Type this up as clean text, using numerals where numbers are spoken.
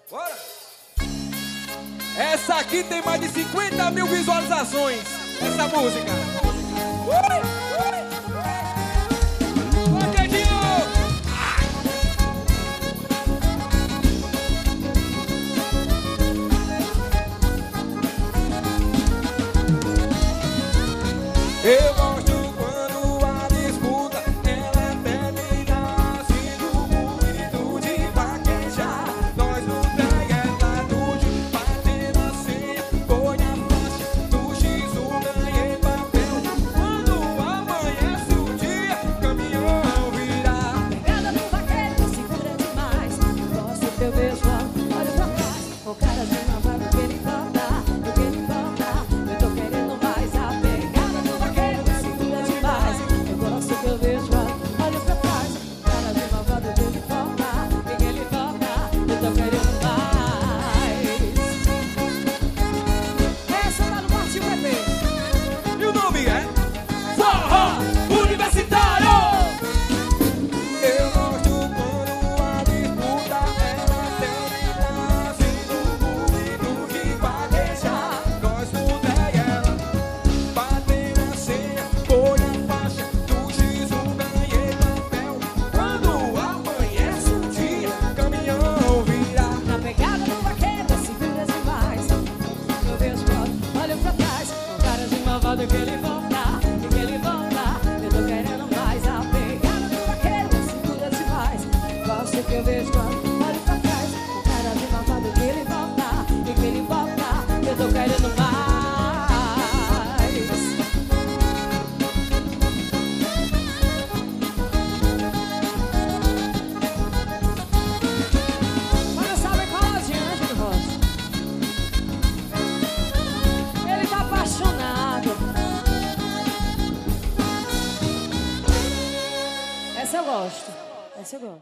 Bora! Essa aqui tem mais de 50 mil visualizações. Essa música. Eu gosto quando a disputa ela termina sendo muito de vaquejar. Nós no treinamento de bater na ceia, foi na faixa do X1, ganhei papel. Quando amanhece o dia, caminhão virar. Pegada no vaqueiro, segura demais. Gosto que eu vejo, olho pra trás. O cara tem uma vibe do que ele importa, do que ele importa. Eu tô querendo mais a pegada do vaqueiro, segura demais. Eu gosto que eu vejo, olho pra trás. O cara tem uma vibe do que ele importa, do que ele importa. Eu tô querendo mais. Essa tá no Forte EP. E o nome é Forró Universitário. Eu gosto quando a disputa ela termina sendo muito de vaquejar. Nós mudei ela, bater na ceia, foi a faixa do X1, ganhei papel. Quando amanhece o dia, caminhão virar. Na pegada do vaqueiro, segura demais. Eu vejo, olho pra trás. O cara de malvado que ele volta, e que ele volta. Eu tô querendo mais a pegada do vaqueiro, segura demais. Gosto que eu vejo, olho pra trás. O cara de malvado que ele volta, e que ele volta. Eu tô querendo mais. Mas sabe qual é a gente, Rocha? Ele tá apaixonado. Essa eu gosto. Essa eu gosto.